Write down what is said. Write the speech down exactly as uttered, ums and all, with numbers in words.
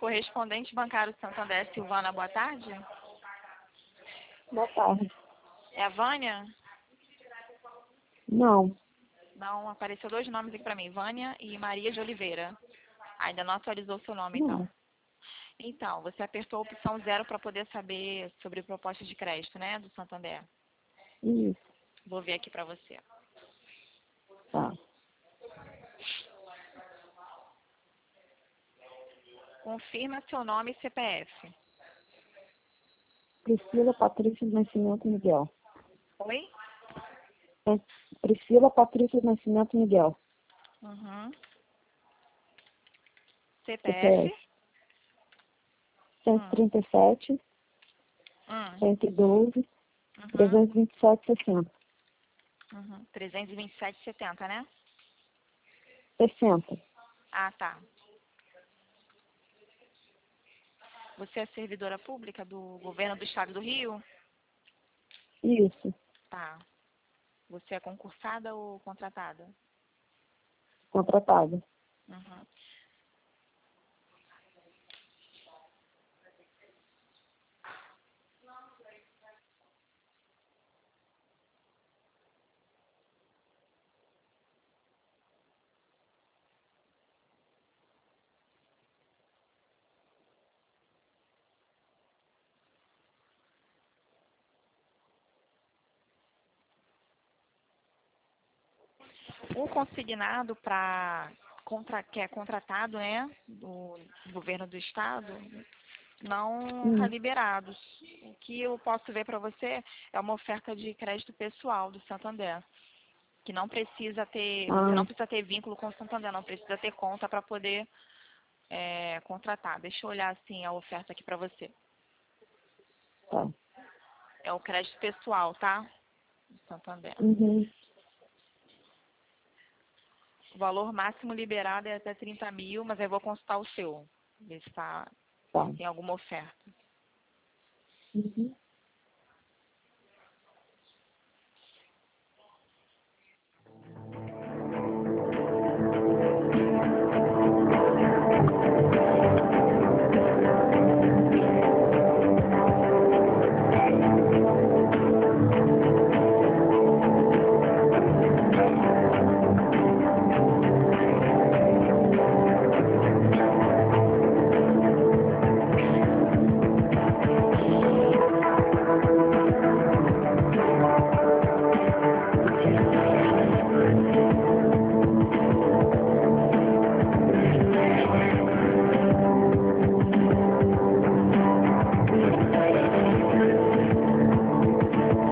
Correspondente bancário do Santander, Silvana, boa tarde. Boa tarde. É a Vânia? Não, Não, apareceu dois nomes aqui para mim, Vânia e Maria de Oliveira. Ainda não atualizou o seu nome, então. não. Então, você apertou a opção zero para poder saber sobre propostas de crédito, né, do Santander. Isso, Vou ver aqui para você. tá. Confirma seu nome e C P F. Priscila Patrícia do Nascimento Miguel. Oi? É Priscila Patrícia do Nascimento Miguel. Uhum. C P C P F? F cento e trinta e sete, Hum. cento e doze, Uhum. trezentos e vinte e sete, sessenta. Uhum. trezentos e vinte e sete e setenta, né? sessenta. Ah, tá. Você é servidora pública do governo do estado do Rio? Isso, Tá. Você é concursada ou contratada? contratada. Uhum. Um consignado para contra, que é contratado, né, do governo do estado, não está Hum. liberado. O que eu posso ver para você é uma oferta de crédito pessoal do Santander, que não precisa ter, você Ah, não precisa ter vínculo com o Santander, não precisa ter conta para poder é, contratar. Deixa eu olhar assim a oferta aqui para você. tá. É o crédito pessoal, tá? Do Santander. Uhum. O valor máximo liberado é até trinta mil, mas eu vou consultar o seu. Ver se tá, Tá. tem alguma oferta. Uhum.